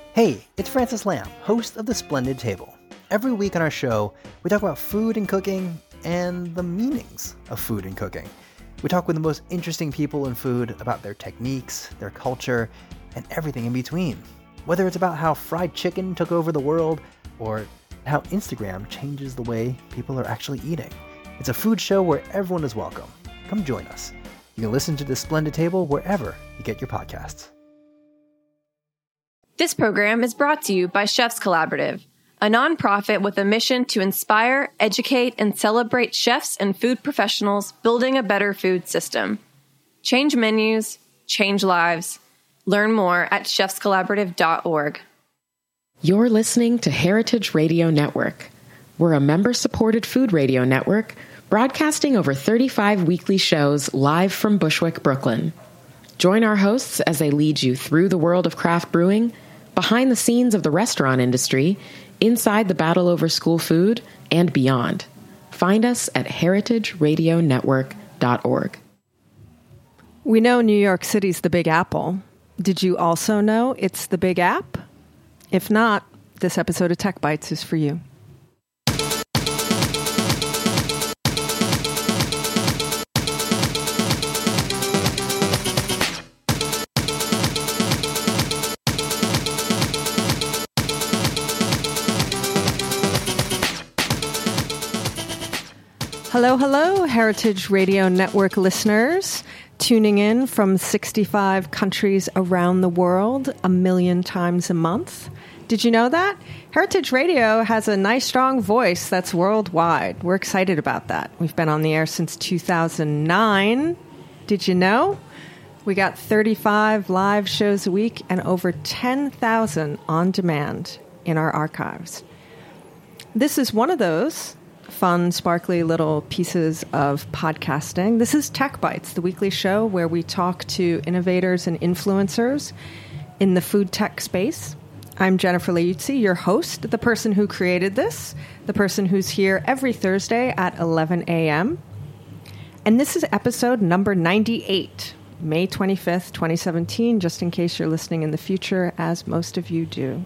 Hey, it's Francis Lamb, host of The Splendid Table. Every week on our show, we talk about food and cooking and the meanings of food and cooking. We talk with the most interesting people in food about their techniques, their culture, and everything in between. Whether it's about how fried chicken took over the world or how Instagram changes the way people are actually eating. It's a food show where everyone is welcome. Come join us. You can listen to The Splendid Table wherever you get your podcasts. This program is brought to you by Chefs Collaborative, a nonprofit with a mission to inspire, educate, and celebrate chefs and food professionals building a better food system. Change menus, change lives. Learn more at chefscollaborative.org. You're listening to Heritage Radio Network. We're a member-supported food radio network broadcasting over 35 weekly shows live from Bushwick, Brooklyn. Join our hosts as they lead you through the world of craft brewing, behind the scenes of the restaurant industry, inside the battle over school food, and beyond. Find us at heritageradionetwork.org. We know New York City's the Big Apple. Did you also know it's the Big App? If not, this episode of Tech Bites is for you. Hello, hello, Heritage Radio Network listeners, tuning in from 65 countries around the world, 1 million times a month. Did you know that? Heritage Radio has a nice, strong voice that's worldwide. We're excited about that. We've been on the air since 2009. Did you know? We got 35 live shows a week and over 10,000 on demand in our archives. This is one of those fun, sparkly little pieces of podcasting. This is Tech Bites, the weekly show where we talk to innovators and influencers in the food tech space. I'm Jennifer Leuzzi, your host, the person who created this, the person who's here every Thursday at 11 a.m. And this is episode number 98, May 25th, 2017, just in case you're listening in the future, as most of you do.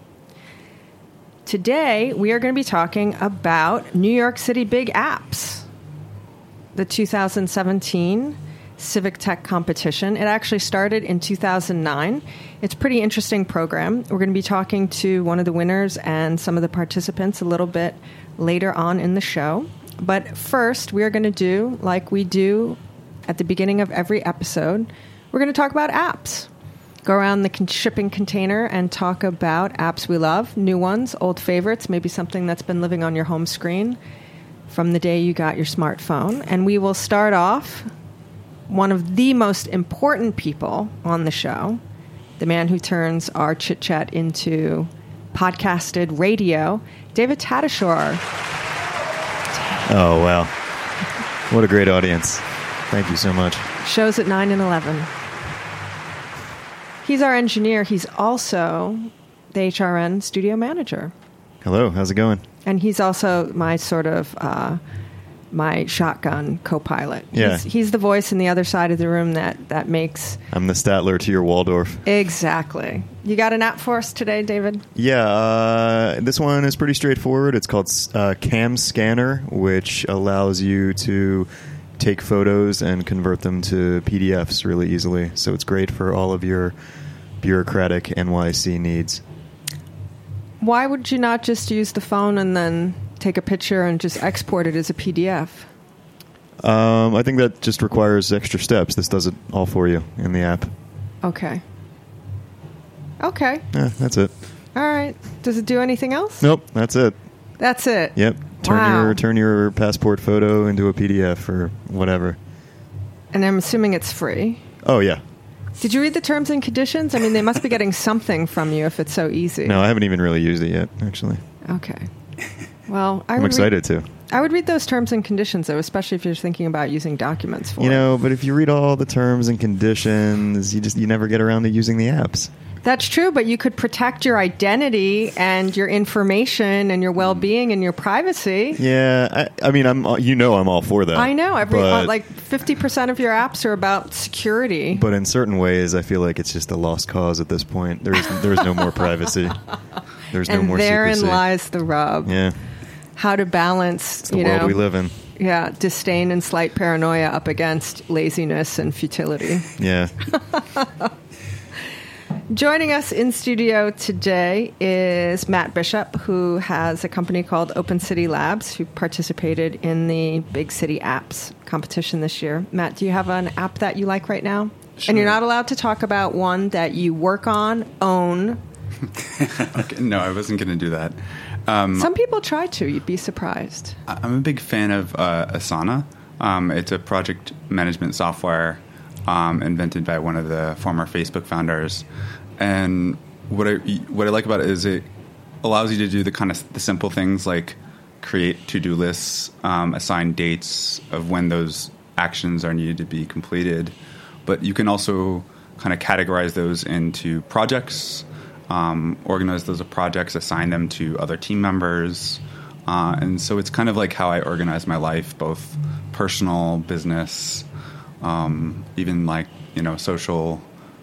Today, we are going to be talking about New York City Big Apps, the 2017 Civic Tech Competition. It actually started in 2009. It's a pretty interesting program. We're going to be talking to one of the winners and some of the participants a little bit later on in the show. But first, we are going to do, like we do at the beginning of every episode, we're going to talk about apps. Go around the shipping container and talk about apps we love, new ones, old favorites, maybe something that's been living on your home screen from the day you got your smartphone. And we will start off one of the most important people on the show, the man who turns our chit-chat into podcasted radio, David Tatasciore. Oh, wow. What a great audience. Thank you so much. Shows at 9 and 11. He's our engineer. He's also the HRN studio manager. Hello, how's it going? And he's also my sort of, my shotgun co-pilot. Yeah. He's the voice in the other side of the room that makes... I'm the Statler to your Waldorf. Exactly. You got an app for us today, David? Yeah, this one is pretty straightforward. It's called Cam Scanner, which allows you to take photos and convert them to PDFs really easily. So it's great for all of your bureaucratic NYC needs. Why would you not just use the phone and then take a picture and just export it as a PDF? I think that just requires extra steps. This does it all for you in the app. Okay. Yeah, that's it. All right. Does it do anything else? Nope, that's it. That's it. Yep. Turn your passport photo into a PDF or whatever. And I'm assuming it's free. Oh, yeah. Did you read the terms and conditions? I mean, they must be getting something from you if it's so easy. No, I haven't even really used it yet, actually. Okay. Well, I'm excited to. I would read those terms and conditions, though, especially if you're thinking about using documents for it. But if you read all the terms and conditions, you never get around to using the apps. That's true, but you could protect your identity and your information and your well-being and your privacy. Yeah, I mean, I'm all for that. I know. Like 50% of your apps are about security. But in certain ways, I feel like it's just a lost cause at this point. There's no more privacy. There's no more secrecy. And therein lies the rub. Yeah. How to balance, it's the world we live in. Yeah, disdain and slight paranoia up against laziness and futility. Yeah. Joining us in studio today is Matt Bishop, who has a company called Open City Labs, who participated in the Big City Apps competition this year. Matt, do you have an app that you like right now? Sure. And you're not allowed to talk about one that you work on, own. Okay, no, I wasn't going to do that. Some people try to. You'd be surprised. I'm a big fan of Asana. It's a project management software invented by one of the former Facebook founders. And what I like about it is it allows you to do the simple things like create to-do lists, assign dates of when those actions are needed to be completed. But you can also kind of categorize those into projects, organize those projects, assign them to other team members. And so it's kind of like how I organize my life, both personal, business, even like, social.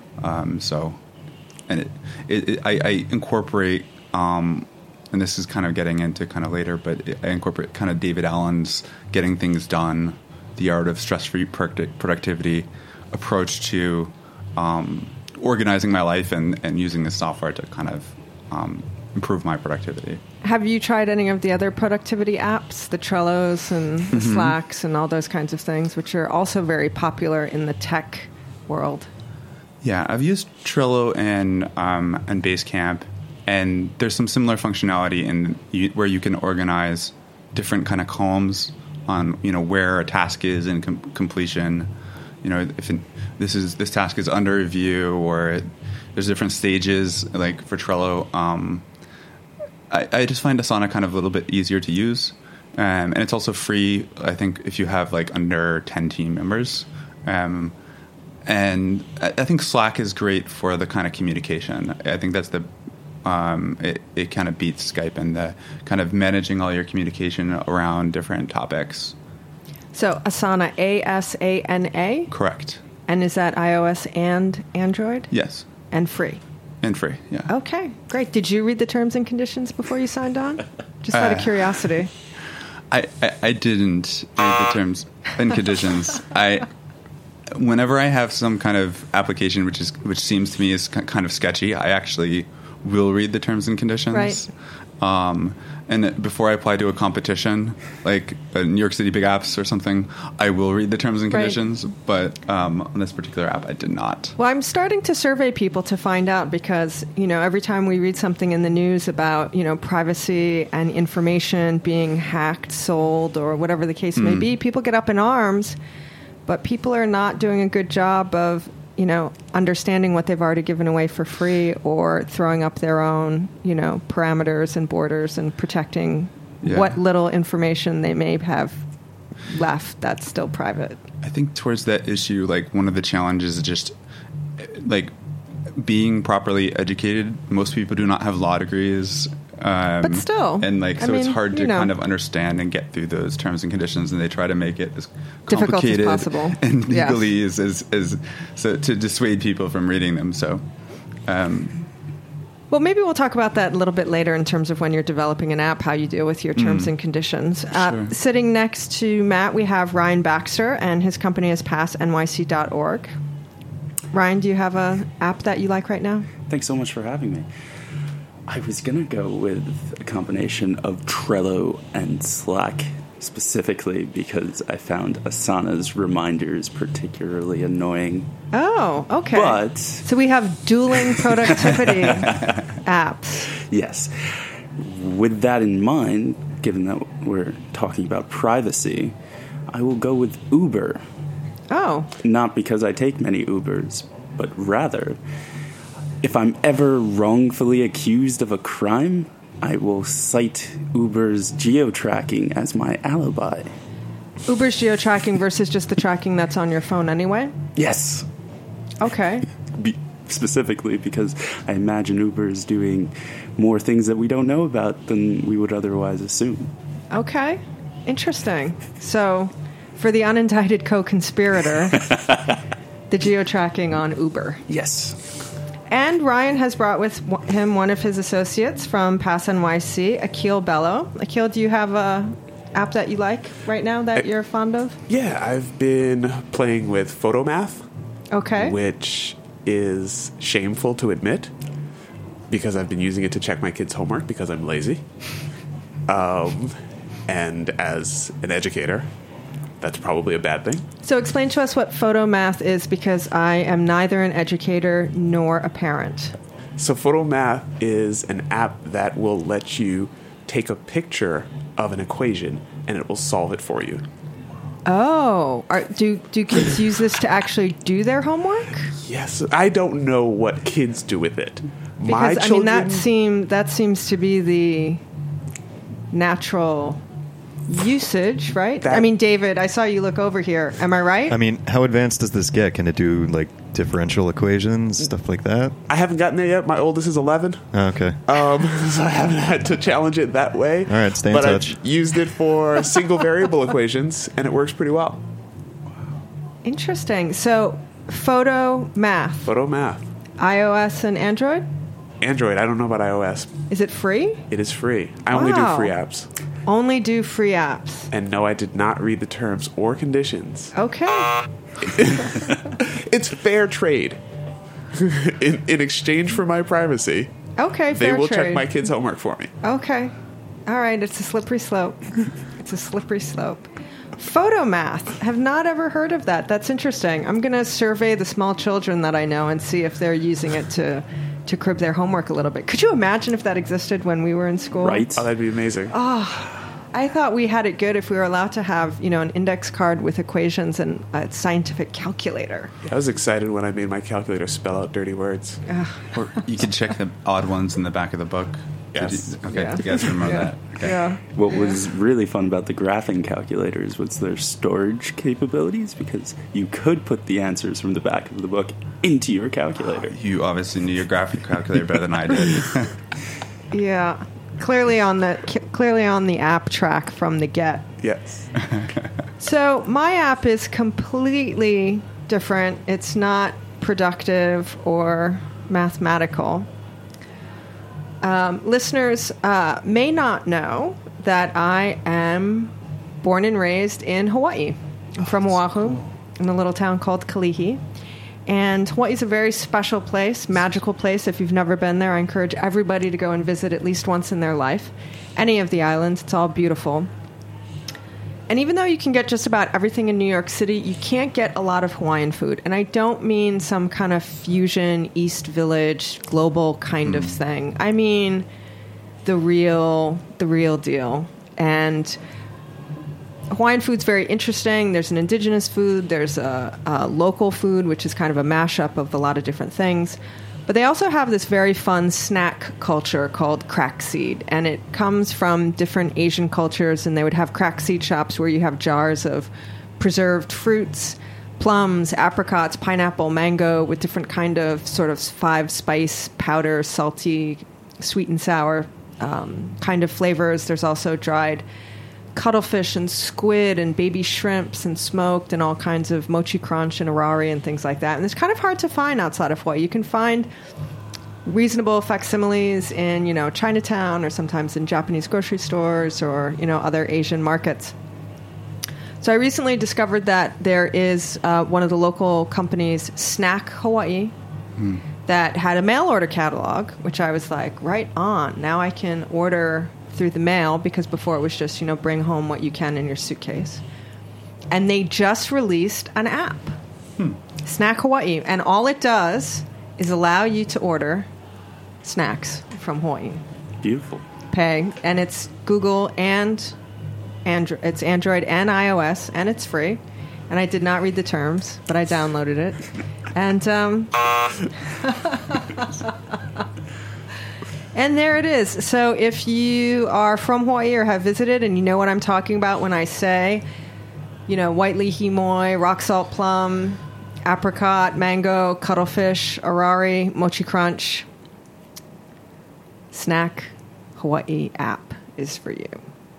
And I incorporate, and this is kind of getting into kind of later, but I incorporate kind of David Allen's getting things done, the art of stress-free productivity approach to organizing my life and using this software to kind of improve my productivity. Have you tried any of the other productivity apps, the Trellos and the Slacks and all those kinds of things, which are also very popular in the tech world? Yeah, I've used Trello and Basecamp, and there's some similar functionality where you can organize different kind of columns on where a task is in completion. If this task is under review, or there's different stages. Like for Trello, I just find Asana kind of a little bit easier to use, and it's also free. I think if you have like under 10 team members. And I think Slack is great for the kind of communication. I think that's it kind of beats Skype in the kind of managing all your communication around different topics. So Asana, ASANA? Correct. And is that iOS and Android? Yes. And free? And free, yeah. Okay, great. Did you read the terms and conditions before you signed on? Just out of curiosity. I didn't read the terms and conditions. Whenever I have some kind of application which seems to me is kind of sketchy, I actually will read the terms and conditions. Right. And before I apply to a competition, like New York City Big Apps or something, I will read the terms and conditions. Right. But on this particular app, I did not. Well, I'm starting to survey people to find out because, every time we read something in the news about, privacy and information being hacked, sold, or whatever the case may be, people get up in arms. But people are not doing a good job of, understanding what they've already given away for free or throwing up their own, parameters and borders and protecting what little information they may have left that's still private. I think towards that issue, like one of the challenges is just like being properly educated. Most people do not have law degrees. But still. And it's hard to kind of understand and get through those terms and conditions, and they try to make it as difficult complicated as possible and legally as so to dissuade people from reading them. So, well, maybe we'll talk about that a little bit later in terms of when you're developing an app, how you deal with your terms and conditions. Sure. Sitting next to Matt, we have Ryan Baxter, and his company is passnyc.org. Ryan, do you have an app that you like right now? Thanks so much for having me. I was going to go with a combination of Trello and Slack, specifically because I found Asana's reminders particularly annoying. Oh, okay. But so we have dueling productivity apps. Yes. With that in mind, given that we're talking about privacy, I will go with Uber. Oh. Not because I take many Ubers, but rather, if I'm ever wrongfully accused of a crime, I will cite Uber's geo-tracking as my alibi. Uber's geo-tracking versus just the tracking that's on your phone anyway? Yes. Okay. specifically because I imagine Uber is doing more things that we don't know about than we would otherwise assume. Okay. Interesting. So, for the unindicted co-conspirator, the geo-tracking on Uber. Yes. And Ryan has brought with him one of his associates from Pass NYC, Akil Bello. Akil, do you have a app that you like right now that you're fond of? Yeah, I've been playing with Photomath. Okay. Which is shameful to admit because I've been using it to check my kids' homework because I'm lazy. And as an educator, that's probably a bad thing. So explain to us what Photomath is, because I am neither an educator nor a parent. So Photomath is an app that will let you take a picture of an equation and it will solve it for you. Oh, do kids use this to actually do their homework? Yes, I don't know what kids do with it. Because I mean that seems to be the natural usage, right? I mean, David, I saw you look over here. Am I right? I mean, how advanced does this get? Can it do like differential equations, stuff like that? I haven't gotten there yet. My oldest is 11. Oh, okay. So I haven't had to challenge it that way. All right, stay in touch. I've used it for single variable equations, and it works pretty well. Interesting. So, Photomath. Photomath. iOS and Android? Android. I don't know about iOS. Is it free? It is free. I only do free apps. Only do free apps. And no, I did not read the terms or conditions. Okay. It's fair trade. In exchange for my privacy, okay, they fair will trade. check my kids' homework for me. Okay. All right, it's a slippery slope. It's a slippery slope. Photomath. Have not ever heard of that. That's interesting. I'm going to survey the small children that I know and see if they're using it to crib their homework a little bit. Could you imagine if that existed when we were in school? Right. Oh, that'd be amazing. I thought we had it good if we were allowed to have, an index card with equations and a scientific calculator. I was excited when I made my calculator spell out dirty words. Or you could check the odd ones in the back of the book. Yes. Okay, Yeah. you guys remember that? Okay. Yeah. What was really fun about the graphing calculators was their storage capabilities, because you could put the answers from the back of the book into your calculator. You obviously knew your graphic calculator better than I did. Yeah. Clearly on the app track from the get. Yes. So my app is completely different. It's not productive or mathematical. Listeners may not know that I am born and raised in Hawaii. I'm from Oahu, in a little town called Kalihi. And Hawaii is a very special place, magical place. If you've never been there, I encourage everybody to go and visit at least once in their life. Any of the islands, it's all beautiful. And even though you can get just about everything in New York City, you can't get a lot of Hawaiian food. And I don't mean some kind of fusion, East Village, global kind of thing. I mean the real deal. And Hawaiian food's very interesting. There's an indigenous food. There's a local food, which is kind of a mashup of a lot of different things. But they also have this very fun snack culture called crack seed. And it comes from different Asian cultures. And they would have crack seed shops where you have jars of preserved fruits, plums, apricots, pineapple, mango, with different kind of sort of 5-spice powder, salty, sweet and sour kind of flavors. There's also dried cuttlefish and squid and baby shrimps and smoked and all kinds of mochi crunch and arari and things like that. And it's kind of hard to find outside of Hawaii. You can find reasonable facsimiles in, Chinatown or sometimes in Japanese grocery stores or, other Asian markets. So I recently discovered that there is one of the local companies, Snack Hawaii, that had a mail order catalog, which I was like, right on. Now I can order through the mail, because before it was just, bring home what you can in your suitcase. And they just released an app, Snack Hawaii. And all it does is allow you to order snacks from Hawaii. Beautiful. Pay. And it's Google and Android. It's Android and iOS, and it's free. And I did not read the terms, but I downloaded it. And and there it is. So if you are from Hawaii or have visited and you know what I'm talking about when I say, white leahy moi, rock salt plum, apricot, mango, cuttlefish, arari, mochi crunch. Snack Hawaii app is for you.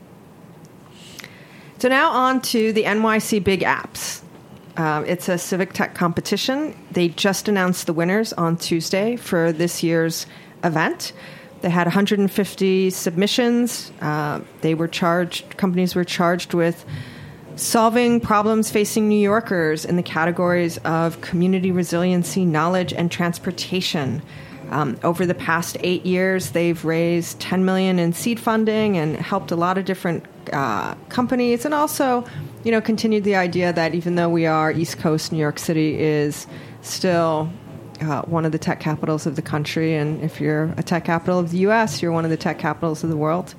So now on to the NYC Big Apps. It's a civic tech competition. They just announced the winners on Tuesday for this year's event. They had 150 submissions. Companies were charged with solving problems facing New Yorkers in the categories of community resiliency, knowledge, and transportation. Over the past 8 years, they've raised $10 million in seed funding and helped a lot of different companies, and also, continued the idea that even though we are East Coast, New York City is still one of the tech capitals of the country, and if you're a tech capital of the U.S., you're one of the tech capitals of the world.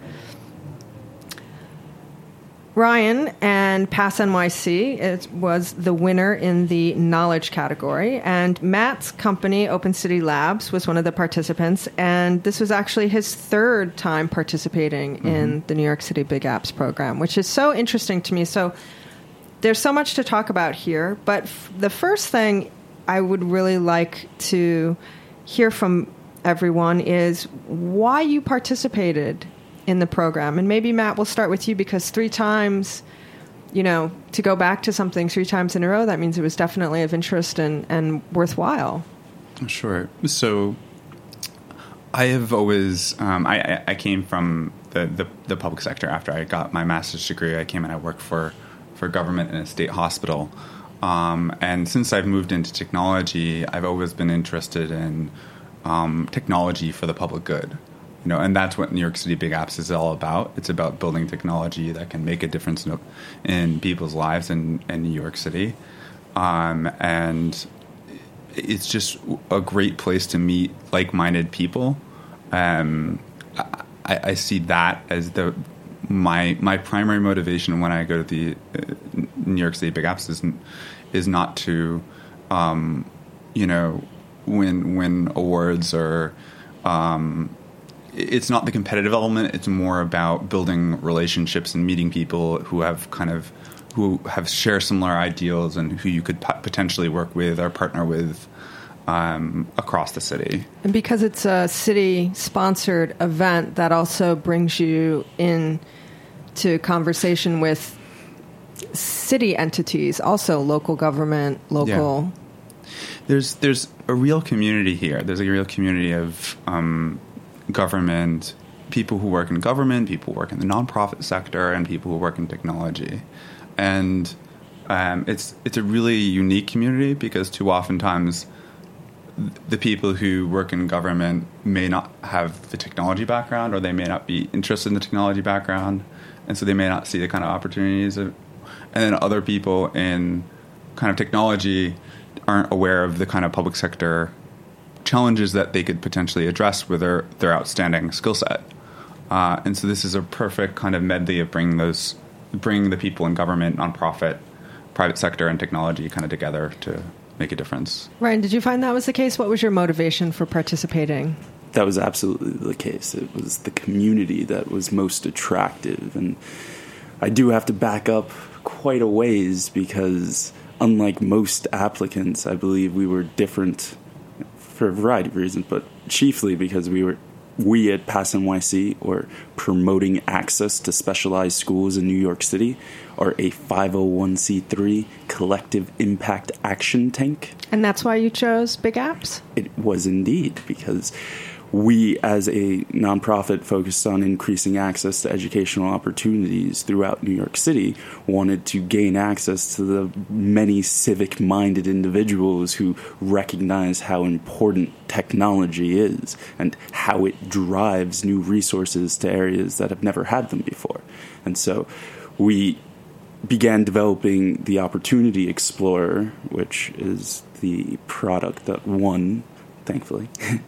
Ryan and Pass NYC was the winner in the knowledge category, and Matt's company, Open City Labs, was one of the participants, and this was actually his third time participating in the New York City Big Apps program, which is so interesting to me. So there's so much to talk about here, but the first thing I would really like to hear from everyone is why you participated in the program. And maybe, Matt, we'll start with you, because 3 times, to go back to something 3 times in a row, that means it was definitely of interest and worthwhile. Sure. So I have always, I came from the public sector. After I got my master's degree, I came and I worked for government in a state hospital. And since I've moved into technology, I've always been interested in technology for the public good. And that's what New York City Big Apps is all about. It's about building technology that can make a difference in people's lives in New York City. And it's just a great place to meet like-minded people. I see that as my primary motivation when I go to the New York City Big Apps is not to, win awards or... it's not the competitive element. It's more about building relationships and meeting people who have share similar ideals and who you could potentially work with or partner with across the city. And because it's a city-sponsored event, that also brings you into conversation with city entities, also local government, local... Yeah. There's a real community here. There's a real community of... government, people who work in government, people who work in the nonprofit sector, and people who work in technology. And it's a really unique community because too oftentimes the people who work in government may not have the technology background, or they may not be interested in the technology background, and so they may not see the kind of opportunities. And then other people in kind of technology aren't aware of the kind of public sector challenges that they could potentially address with their outstanding skill set. And so this is a perfect kind of medley of bringing the people in government, nonprofit, private sector, and technology kind of together to make a difference. Ryan, did you find that was the case? What was your motivation for participating? That was absolutely the case. It was the community that was most attractive. And I do have to back up quite a ways because unlike most applicants, I believe we were different for a variety of reasons, but chiefly because we at Pass NYC, or promoting access to specialized schools in New York City, are a 501c3 collective impact action tank. And that's why you chose Big Apps? It was indeed, because we, as a nonprofit focused on increasing access to educational opportunities throughout New York City, wanted to gain access to the many civic-minded individuals who recognize how important technology is and how it drives new resources to areas that have never had them before. And so we began developing the Opportunity Explorer, which is the product that won, thankfully,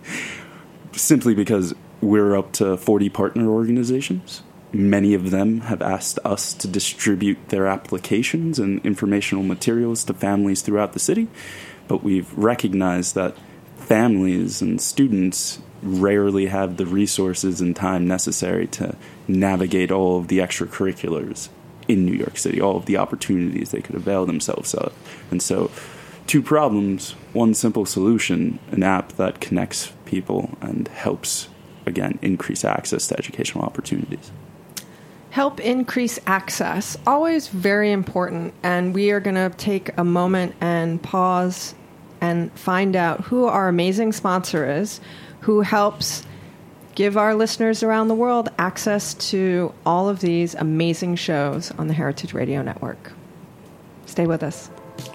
simply because we're up to 40 partner organizations. Many of them have asked us to distribute their applications and informational materials to families throughout the city, but we've recognized that families and students rarely have the resources and time necessary to navigate all of the extracurriculars in New York City, all of the opportunities they could avail themselves of. And so two problems, one simple solution, an app that connects people and helps, again, increase access to educational opportunities. Help increase access, always very important. And we are going to take a moment and pause and find out who our amazing sponsor is, who helps give our listeners around the world access to all of these amazing shows on the Heritage Radio Network. Stay with us.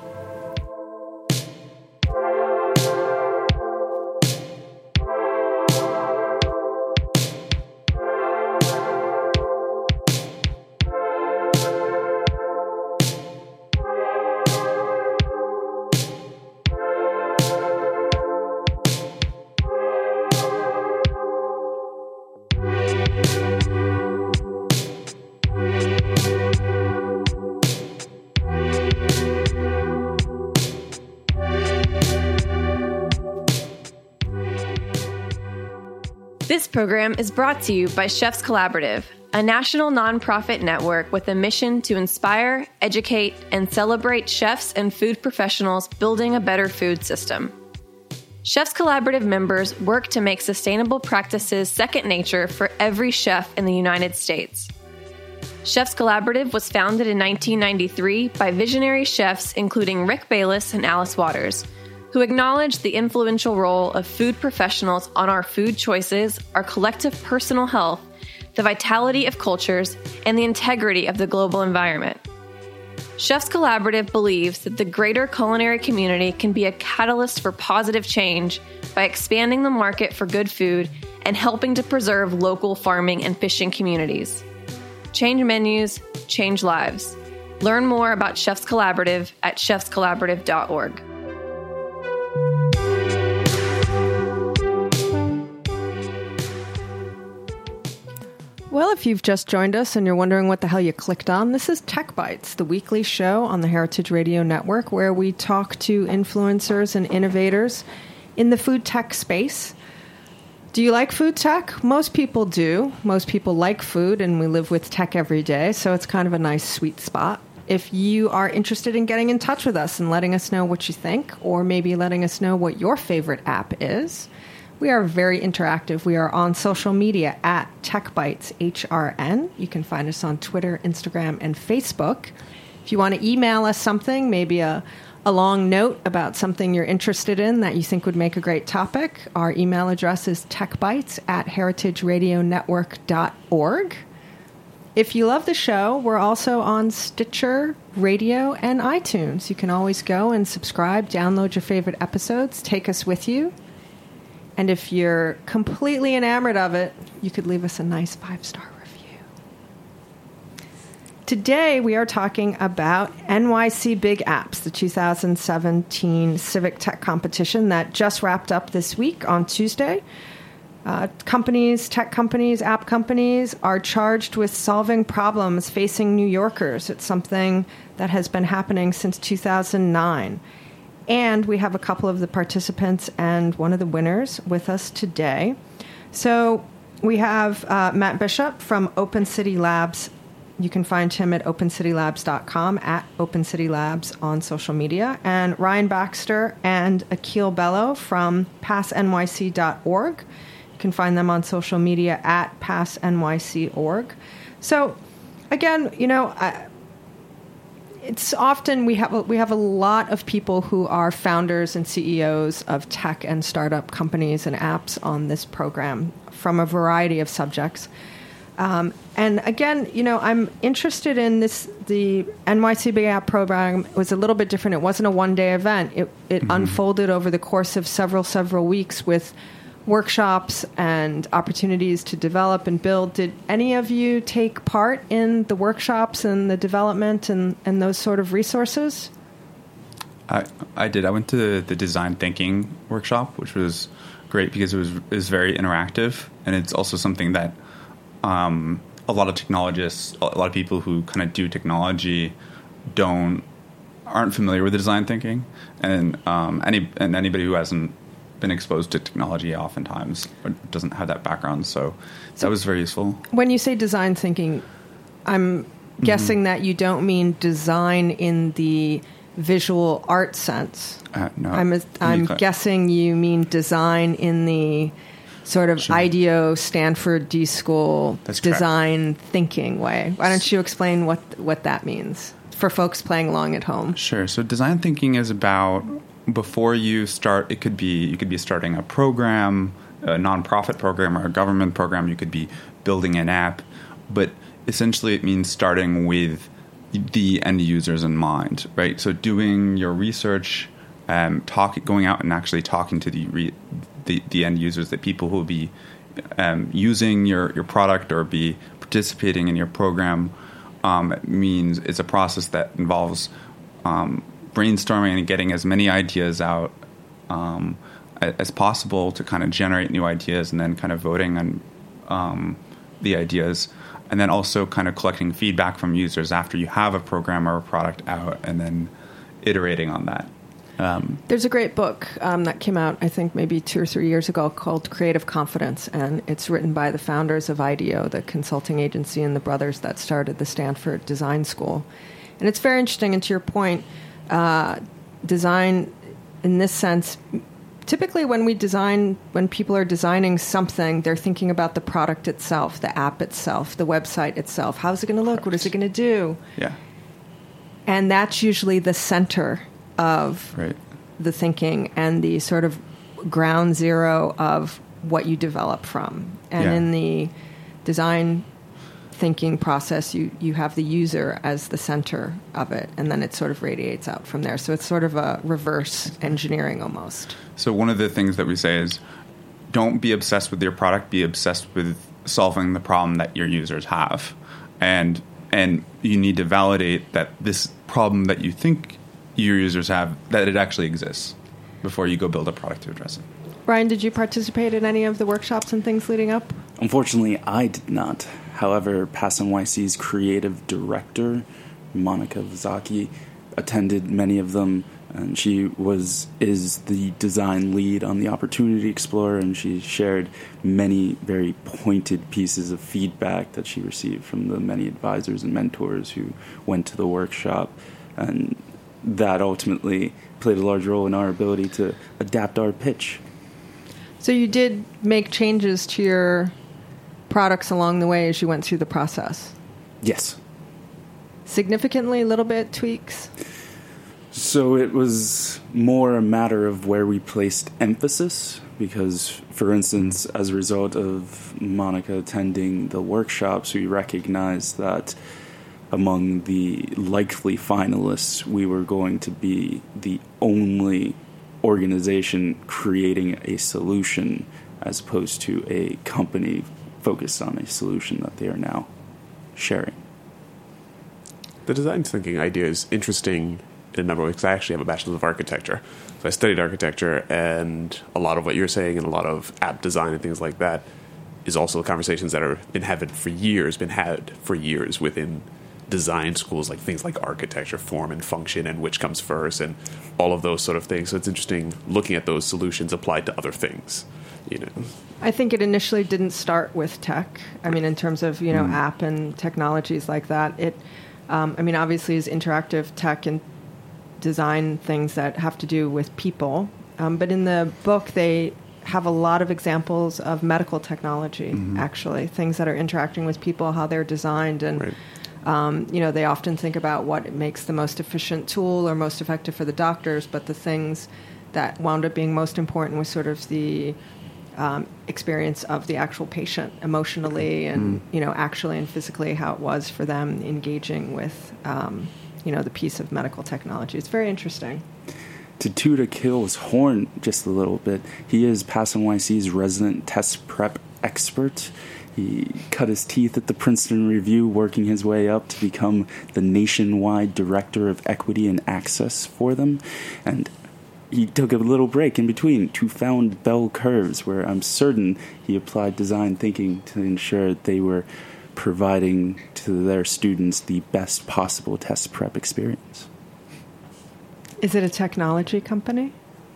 This program is brought to you by Chefs Collaborative, a national nonprofit network with a mission to inspire, educate, and celebrate chefs and food professionals building a better food system. Chefs Collaborative members work to make sustainable practices second nature for every chef in the United States. Chefs Collaborative was founded in 1993 by visionary chefs including Rick Bayless and Alice Waters, who acknowledge the influential role of food professionals on our food choices, our collective personal health, the vitality of cultures, and the integrity of the global environment. Chefs Collaborative believes that the greater culinary community can be a catalyst for positive change by expanding the market for good food and helping to preserve local farming and fishing communities. Change menus, change lives. Learn more about Chefs Collaborative at chefscollaborative.org. Well, if you've just joined us and you're wondering what the hell you clicked on, this is Tech Bites, the weekly show on the Heritage Radio Network where we talk to influencers and innovators in the food tech space. Do you like food tech? Most people do. Most people like food, and we live with tech every day, so it's kind of a nice sweet spot. If you are interested in getting in touch with us and letting us know what you think, or maybe letting us know what your favorite app is, we are very interactive. We are on social media at TechBitesHRN. You can find us on Twitter, Instagram, and Facebook. If you want to email us something, maybe a long note about something you're interested in that you think would make a great topic, our email address is techbites@heritageradionetwork.org. If you love the show, we're also on Stitcher, Radio, and iTunes. You can always go and subscribe, download your favorite episodes, take us with you. And if you're completely enamored of it, you could leave us a nice 5-star review. Today, we are talking about NYC Big Apps, the 2017 Civic Tech Competition that just wrapped up this week on Tuesday. Companies, tech companies, app companies are charged with solving problems facing New Yorkers. It's something that has been happening since 2009. And we have a couple of the participants and one of the winners with us today. So we have Matt Bishop from Open City Labs. You can find him at opencitylabs.com, at opencitylabs on social media. And Ryan Baxter and Akil Bello from passnyc.org. You can find them on social media at passnyc.org. So again, you know, it's often we have a lot of people who are founders and CEOs of tech and startup companies and apps on this program from a variety of subjects. And again, you know, I'm interested in this. The NYC Big App program was a little bit different. It wasn't a one-day event. It unfolded over the course of several weeks with workshops and opportunities to develop and build. Did any of you take part in the workshops and the development and those sort of resources? I did. I went to the design thinking workshop, which was great because it was very interactive, and it's also something that a lot of technologists, a lot of people who kind of do technology aren't familiar with the design thinking, and anybody who hasn't been exposed to technology oftentimes doesn't have that background, so that was very useful. When you say design thinking, I'm guessing that you don't mean design in the visual art sense. No. I'm guessing you mean design in the sort of IDEO, Stanford D School design thinking way. Why don't you explain what that means for folks playing along at home? Sure. So design thinking is about, before you start, you could be starting a program, a nonprofit program or a government program. You could be building an app, but essentially it means starting with the end users in mind, right? So doing your research, going out and actually talking to the end users, the people who will be using your product or be participating in your program, means it's a process that involves brainstorming and getting as many ideas out as possible to kind of generate new ideas, and then kind of voting on the ideas, and then also kind of collecting feedback from users after you have a program or a product out, and then iterating on that. There's a great book that came out, I think, maybe 2 or 3 years ago called Creative Confidence, and it's written by the founders of IDEO, the consulting agency, and the brothers that started the Stanford Design School. And it's very interesting, and to your point, design in this sense, typically when people are designing something, they're thinking about the product itself, the app itself, the website itself. How's it going to look? What is it going to do? Yeah. And that's usually the center of the thinking and the sort of ground zero of what you develop from. And in the design thinking process, you have the user as the center of it, and then it sort of radiates out from there. So it's sort of a reverse engineering almost. So one of the things that we say is, don't be obsessed with your product, be obsessed with solving the problem that your users have. And you need to validate that this problem that you think your users have, that it actually exists before you go build a product to address it. Ryan, did you participate in any of the workshops and things leading up? Unfortunately, I did not. However, PASS NYC's creative director, Monica Vazaki, attended many of them, and she is the design lead on the Opportunity Explorer, and she shared many very pointed pieces of feedback that she received from the many advisors and mentors who went to the workshop, and that ultimately played a large role in our ability to adapt our pitch. So you did make changes to your products along the way as you went through the process? Yes. Significantly, a little bit, tweaks? So it was more a matter of where we placed emphasis, because, for instance, as a result of Monica attending the workshops, we recognized that among the likely finalists, we were going to be the only organization creating a solution as opposed to a company focused on a solution that they are now sharing. The design thinking idea is interesting in a number of ways, because I actually have a bachelor's of architecture. So I studied architecture, and a lot of what you're saying and a lot of app design and things like that is also conversations that have been had for years within design schools, like things like architecture, form and function, and which comes first, and all of those sort of things. So it's interesting looking at those solutions applied to other things, you know. I think it initially didn't start with tech. I mean, in terms of, app and technologies like that. It, obviously is interactive tech and design things that have to do with people. But in the book, they have a lot of examples of medical technology, actually, things that are interacting with people, how they're designed, and Right. They often think about what makes the most efficient tool or most effective for the doctors, but the things that wound up being most important was sort of the experience of the actual patient emotionally and, actually and physically, how it was for them engaging with, the piece of medical technology. It's very interesting. To toot Akhil's horn just a little bit, he is PASS NYC's resident test prep expert. He cut his teeth at the Princeton Review, working his way up to become the nationwide director of equity and access for them. And he took a little break in between to found Bell Curves, where I'm certain he applied design thinking to ensure they were providing to their students the best possible test prep experience. Is it a technology company?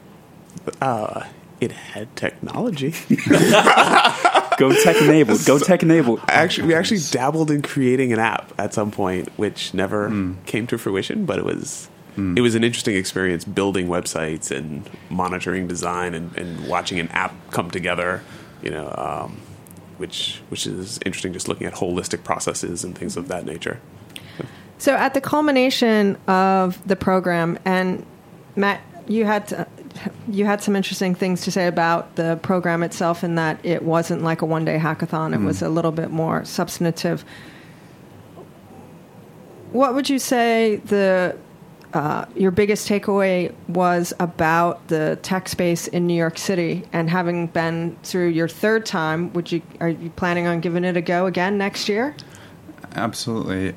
It had technology. Go tech-enabled. Go tech-enabled. We actually dabbled in creating an app at some point, which never came to fruition, but it was it was an interesting experience building websites and monitoring design and watching an app come together, which is interesting, just looking at holistic processes and things of that nature. So at the culmination of the program, and Matt, you had some interesting things to say about the program itself, in that it wasn't like a one-day hackathon. It was a little bit more substantive. What would you say your biggest takeaway was about the tech space in New York City? And having been through your third time, are you planning on giving it a go again next year? Absolutely.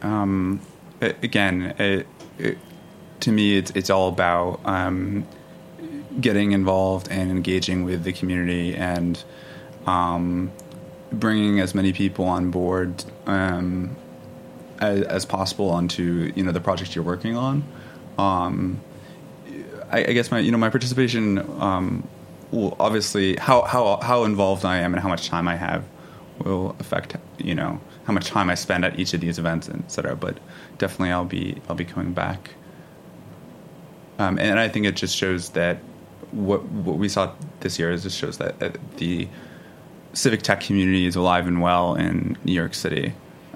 To me, it's all about getting involved and engaging with the community and bringing as many people on board as possible onto the project you're working on. I guess my participation will obviously how involved I am and how much time I have will affect how much time I spend at each of these events, et cetera. But definitely I'll be coming back. And I think it just shows that what we saw this year just shows that the civic tech community is alive and well in New York City.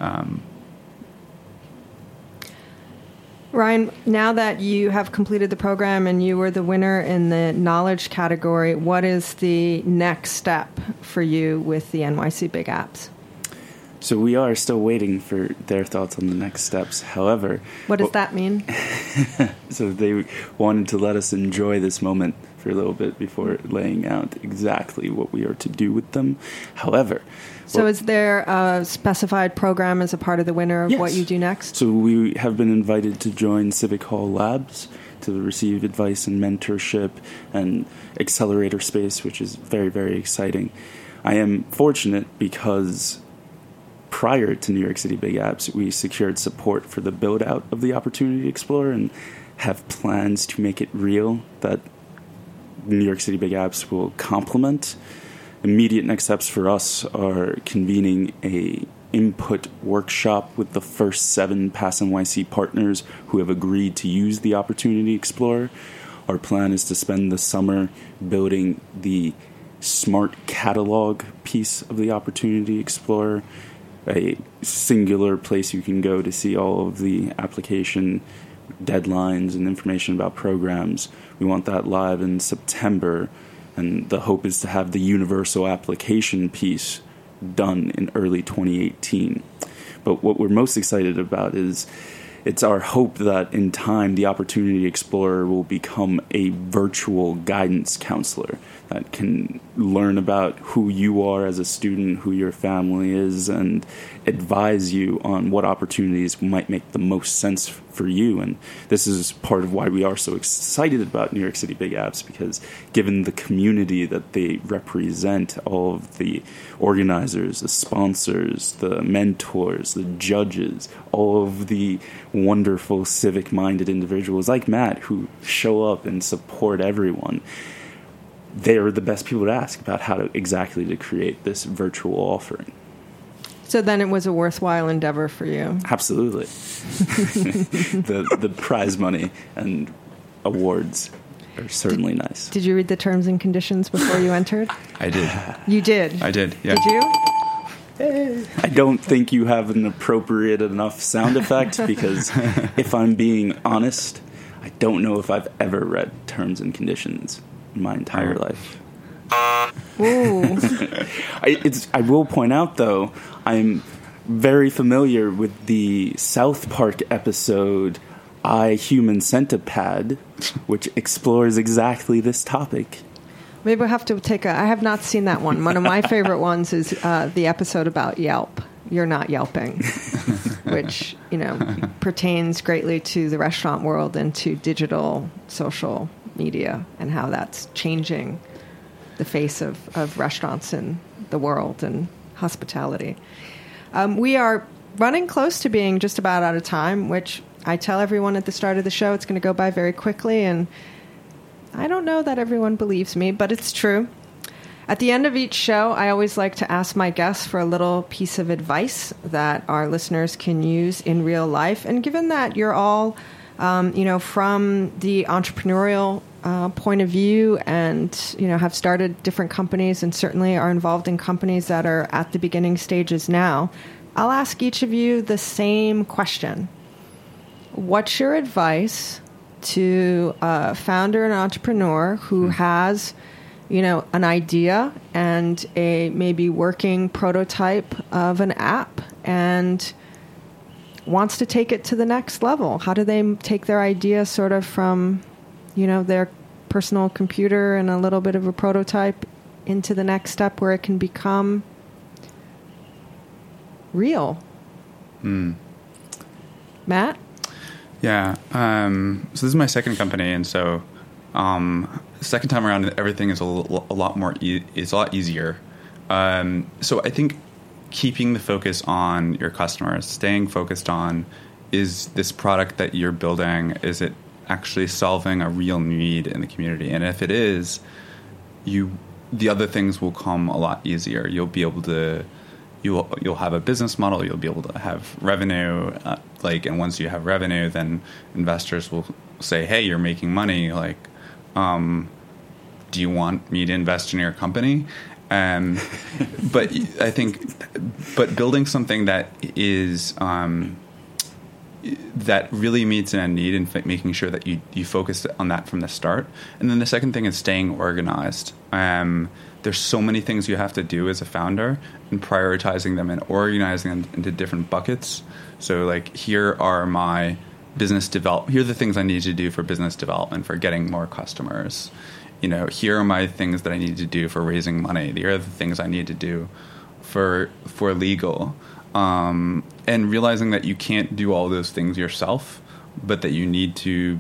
Ryan, now that you have completed the program and you were the winner in the knowledge category, what is the next step for you with the NYC Big Apps? So we are still waiting for their thoughts on the next steps. However... What does that mean? So they wanted to let us enjoy this moment for a little bit before laying out exactly what we are to do with them. However... So is there a specified program as a part of the winner of what you do next? So we have been invited to join Civic Hall Labs to receive advice and mentorship and accelerator space, which is very, very exciting. I am fortunate because prior to New York City Big Apps, we secured support for the build-out of the Opportunity Explorer and have plans to make it real that New York City Big Apps will complement. Immediate next steps for us are convening a input workshop with the first 7 Pass NYC partners who have agreed to use the Opportunity Explorer. Our plan is to spend the summer building the smart catalog piece of the Opportunity Explorer, a singular place you can go to see all of the application deadlines and information about programs. We want that live in September. And the hope is to have the universal application piece done in early 2018. But what we're most excited about is it's our hope that in time the Opportunity Explorer will become a virtual guidance counselor that can learn about who you are as a student, who your family is, and advise you on what opportunities might make the most sense for you. And this is part of why we are so excited about New York City Big Apps, because given the community that they represent, all of the organizers, the sponsors, the mentors, the judges, all of the wonderful civic-minded individuals like Matt who show up and support everyone, they're the best people to ask about how to exactly to create this virtual offering. So then it was a worthwhile endeavor for you. Absolutely. The prize money and awards are certainly nice. Did you read the terms and conditions before you entered? I did. You did? I did, yeah. Did you? I don't think you have an appropriate enough sound effect because if I'm being honest, I don't know if I've ever read terms and conditions in my entire life. Ooh. I will point out, though, I'm very familiar with the South Park episode I, Human Centipede, which explores exactly this topic. Maybe we'll have to I have not seen that one. One of my favorite ones is the episode about Yelp. You're not yelping, which, pertains greatly to the restaurant world and to digital social media and how that's changing the face of restaurants in the world and hospitality. We are running close to being just about out of time, which I tell everyone at the start of the show it's going to go by very quickly, and I don't know that everyone believes me, but it's true. At the end of each show, I always like to ask my guests for a little piece of advice that our listeners can use in real life. And given that you're all from the entrepreneurial point of view, and have started different companies and certainly are involved in companies that are at the beginning stages now, I'll ask each of you the same question. What's your advice to a founder and entrepreneur who has, an idea and a maybe working prototype of an app and wants to take it to the next level? How do they take their idea sort of from, their personal computer and a little bit of a prototype into the next step where it can become real? Matt? Yeah. So this is my second company, and so second time around, everything is a lot more. It's a lot easier. So I think keeping the focus on your customers, staying focused on, is this product that you're building, is it actually solving a real need in the community? And if it is, the other things will come a lot easier. You'll be able to. You'll have a business model. You'll be able to have revenue. And once you have revenue, then investors will say, "Hey, you're making money. Do you want me to invest in your company?" But I think, building something that is that really meets a need, and making sure that you focus on that from the start. And then the second thing is staying organized. There's so many things you have to do as a founder, and prioritizing them and organizing them into different buckets. So here are my business here are the things I need to do for business development, for getting more customers. Here are my things that I need to do for raising money. Here are the things I need to do for legal. And realizing that you can't do all those things yourself, but that you need to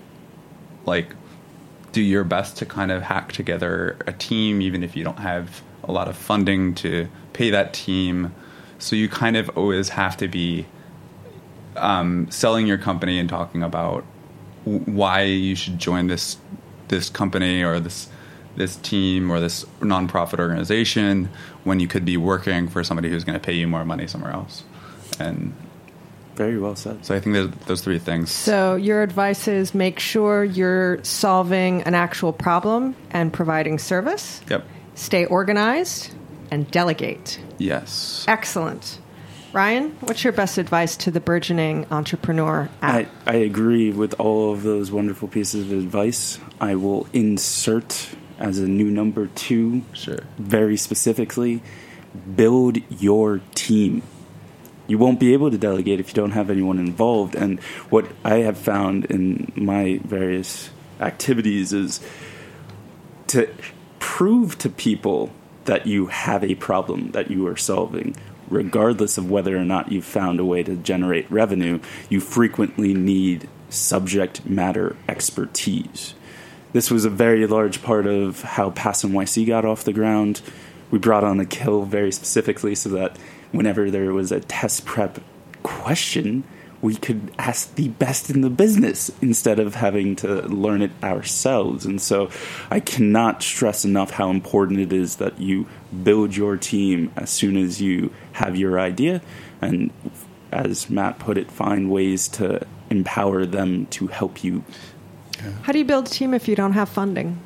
do your best to kind of hack together a team, even if you don't have a lot of funding to pay that team. So you kind of always have to be selling your company and talking about why you should join this company or this team or this nonprofit organization, when you could be working for somebody who's going to pay you more money somewhere else. And very well said. So I think there's those three things. So your advice is make sure you're solving an actual problem and providing service. Yep. Stay organized and delegate. Yes. Excellent. Ryan, what's your best advice to the burgeoning entrepreneur app? I agree with all of those wonderful pieces of advice. I will insert as a new number 2, sure, very specifically, build your team. You won't be able to delegate if you don't have anyone involved. And what I have found in my various activities is to prove to people that you have a problem that you are solving. Regardless of whether or not you've found a way to generate revenue, you frequently need subject matter expertise. This was a very large part of how Pass NYC got off the ground. We brought on Akhil very specifically so that whenever there was a test prep question, we could ask the best in the business instead of having to learn it ourselves. And so I cannot stress enough how important it is that you build your team as soon as you have your idea. And as Matt put it, find ways to empower them to help you. How do you build a team if you don't have funding?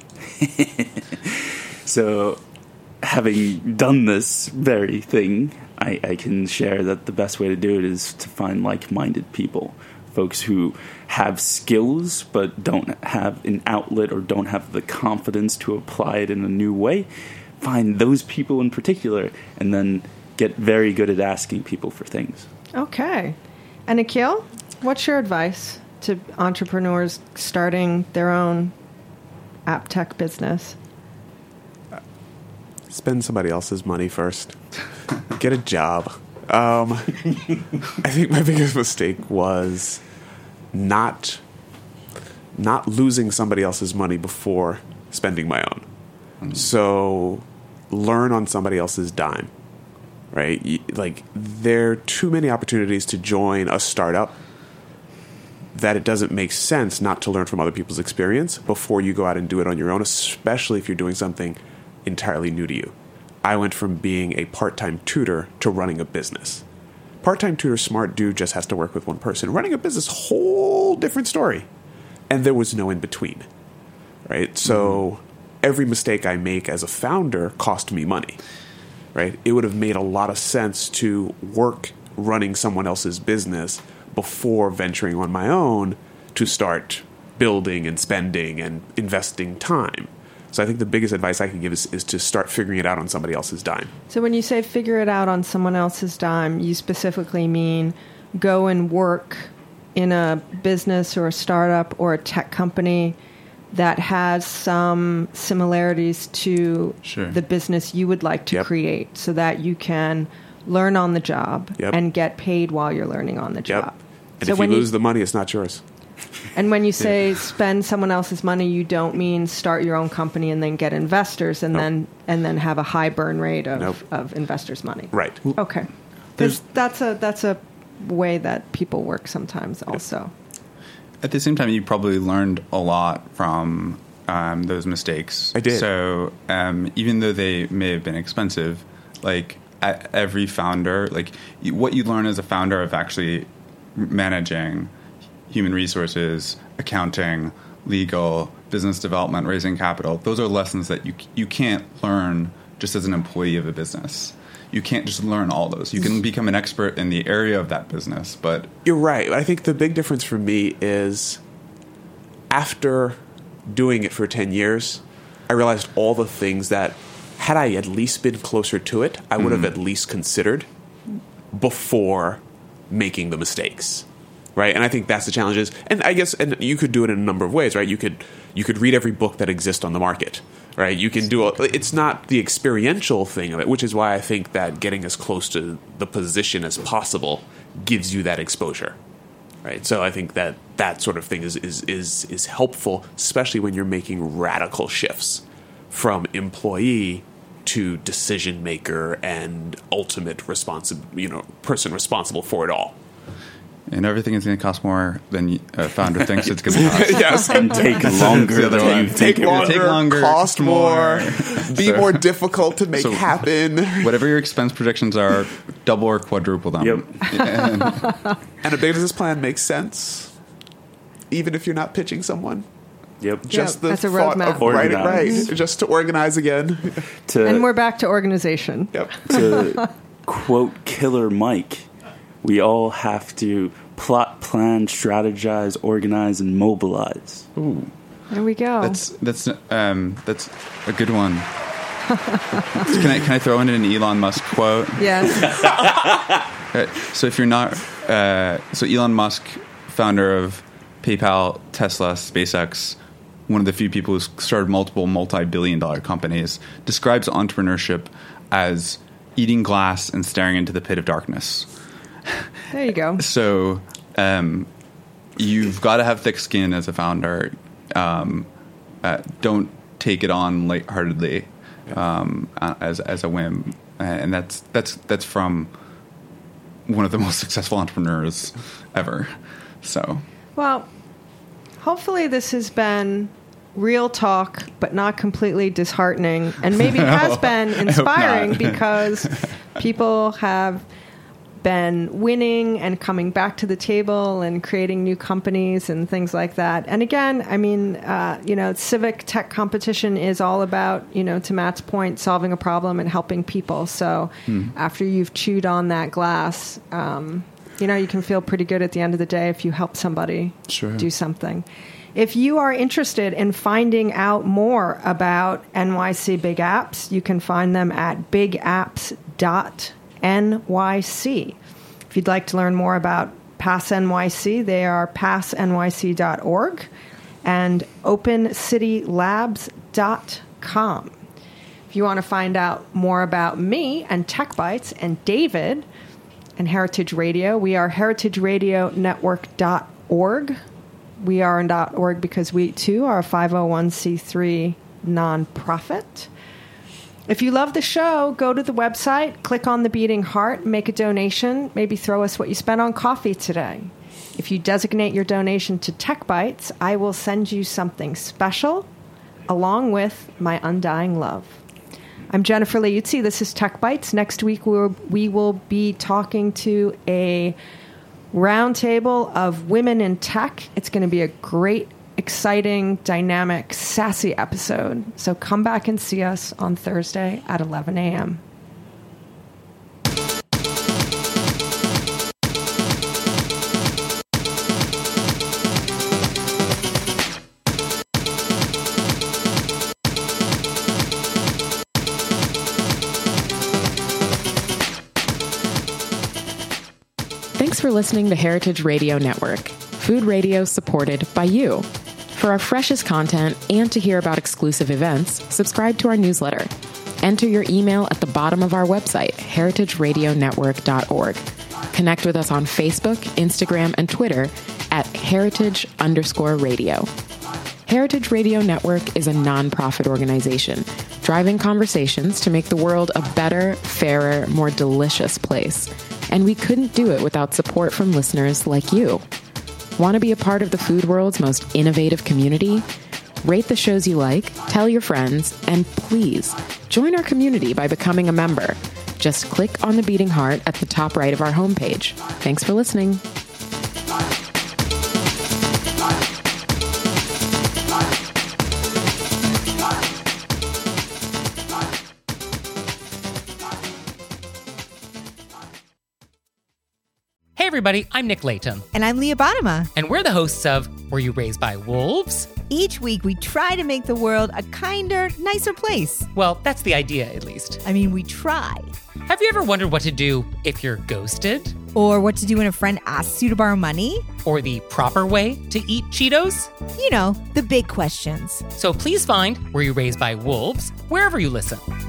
So having done this very thing, I can share that the best way to do it is to find like-minded people, folks who have skills but don't have an outlet or don't have the confidence to apply it in a new way. Find those people in particular and then get very good at asking people for things. Okay. And Akhil, what's your advice to entrepreneurs starting their own app tech business? Spend somebody else's money first. Get a job. I think my biggest mistake was not losing somebody else's money before spending my own. Mm-hmm. So learn on somebody else's dime, right? There are too many opportunities to join a startup that it doesn't make sense not to learn from other people's experience before you go out and do it on your own, especially if you're doing something entirely new to you. I went from being a part-time tutor to running a business. part-time tutor smart dude just has to work with one person. Running a business, whole different story. And there was no in between, right? So every mistake I make as a founder cost me money, right? It would have made a lot of sense to work running someone else's business before venturing on my own to start building and spending and investing time. So I think the biggest advice I can give is to start figuring it out on somebody else's dime. So when you say figure it out on someone else's dime, you specifically mean go and work in a business or a startup or a tech company that has some similarities to the business you would like to create, so that you can learn on the job and get paid while you're learning on the job. And so if you lose the money, it's not yours. And when you say spend someone else's money, you don't mean start your own company and then get investors and then have a high burn rate of investors' money. Right. Okay. Because that's a way that people work sometimes also. At the same time, you probably learned a lot from those mistakes. I did. So even though they may have been expensive, like every founder, like what you learn as a founder of actually managing human resources, accounting, legal, business development, raising capital, those are lessons that you can't learn just as an employee of a business. You can't just learn all those. You can become an expert in the area of that business, but... You're right. I think the big difference for me is after doing it for 10 years, I realized all the things that, had I at least been closer to it, I would have at least considered before making the mistakes. Right, and I think that's the challenge. And I guess, and you could do it in a number of ways, right? You could read every book that exists on the market, right? You can do it's not the experiential thing of it, which is why I think that getting as close to the position as possible gives you that exposure, right? So I think that sort of thing is helpful, especially when you're making radical shifts from employee to decision maker and ultimate person responsible for it all. And everything is going to cost more than a founder thinks it's going to cost. Yes, and take longer than you think it would. Take longer, cost more, be more difficult to make happen. Whatever your expense projections are, double or quadruple them. Yep. And a business plan makes sense, even if you're not pitching someone. Yep. Just the that's a thought roadmap. of right, just to organize again. And we're back to organization. Yep. To quote Killer Mike, we all have to plot, plan, strategize, organize, and mobilize. Ooh, there we go. That's a good one. Can I throw in an Elon Musk quote? Yes. So if you're not, so Elon Musk, founder of PayPal, Tesla, SpaceX, one of the few people who started multiple multi-billion-dollar companies, describes entrepreneurship as eating glass and staring into the pit of darkness. There you go. So you've got to have thick skin as a founder. Don't take it on lightheartedly as a whim, and that's from one of the most successful entrepreneurs ever. So, well, hopefully this has been real talk, but not completely disheartening, and maybe it has been inspiring because people have been winning and coming back to the table and creating new companies and things like that. And again, I mean, civic tech competition is all about, to Matt's point, solving a problem and helping people. So after you've chewed on that glass, you can feel pretty good at the end of the day if you help somebody do something. If you are interested in finding out more about NYC Big Apps, you can find them at bigapps.nyc. If you'd like to learn more about Pass NYC, they are passnyc.org and opencitylabs.com. If you want to find out more about me and Tech Bites and David and Heritage Radio, we are heritageradionetwork.org. We are in .org because we, too, are a 501c3 nonprofit. If you love the show, go to the website, click on the beating heart, make a donation, maybe throw us what you spent on coffee today. If you designate your donation to Tech Bites, I will send you something special along with my undying love. I'm Jennifer Leuzzi. This is Tech Bites. Next week, we will be talking to a roundtable of women in tech. It's going to be a great, exciting, dynamic, sassy episode. So come back and see us on Thursday at 11 a.m. Thanks for listening to Heritage Radio Network, food radio supported by you. For our freshest content and to hear about exclusive events, subscribe to our newsletter. Enter your email at the bottom of our website, heritageradionetwork.org. Connect with us on Facebook, Instagram, and Twitter at heritage_radio. Heritage Radio Network is a nonprofit organization driving conversations to make the world a better, fairer, more delicious place. And we couldn't do it without support from listeners like you. Want to be a part of the food world's most innovative community? Rate the shows you like, tell your friends, and please join our community by becoming a member. Just click on the beating heart at the top right of our homepage. Thanks for listening. Hey everybody, I'm Nick Latham. And I'm Leah Bottoма. And we're the hosts of Were You Raised by Wolves? Each week we try to make the world a kinder, nicer place. Well, that's the idea, at least. I mean, we try. Have you ever wondered what to do if you're ghosted? Or what to do when a friend asks you to borrow money? Or the proper way to eat Cheetos? You know, the big questions. So please find Were You Raised by Wolves wherever you listen.